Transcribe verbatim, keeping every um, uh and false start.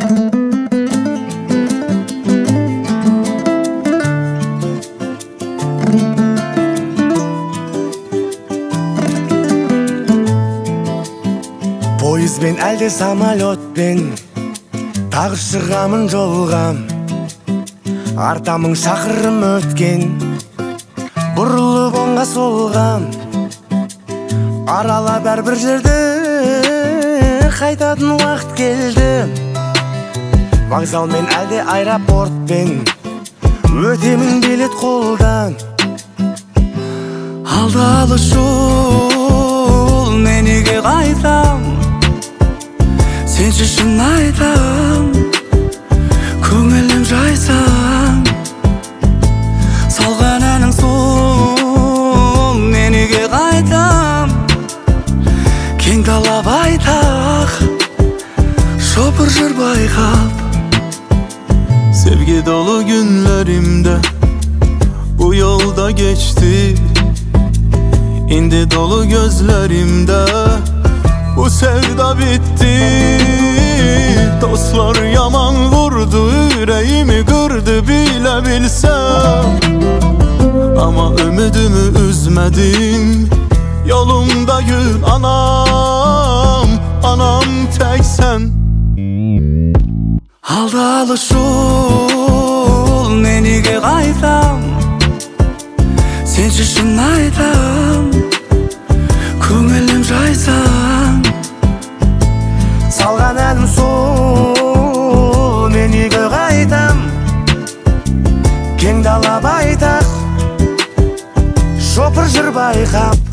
Поездбен әлде самолетпен тағы шығамын жолға, артамың шақырым өткен, бұрылып оңға солға, арала бәрбір жерді қайтатын уақыт келді. Вокзалмен әлде аэропортпен өтемін билет қолдан, алды алыс жол, мен үйге қайтам. Сенші шын айтам, көңілім жайсам, салған әнің сол, мен үйге қайтам. Кең дала байтақ, шопыр жыр байқап. Sevgi dolu günlerimde bu yolda geçti, indi dolu gözlerimde bu sevda bitti. Dostlar yaman vurdu, yüreğimi kırdı bile bilsem, ama ümidimi üzmedim. Yolumda gül anam, anam tek sen. Aldı alış jol, men үйге қайтам. Сенші шын айтам, көңілім жайсам, салған әнім сол, мен үйге қайтам. Кең дала байтақ, шопыр жыр байқап.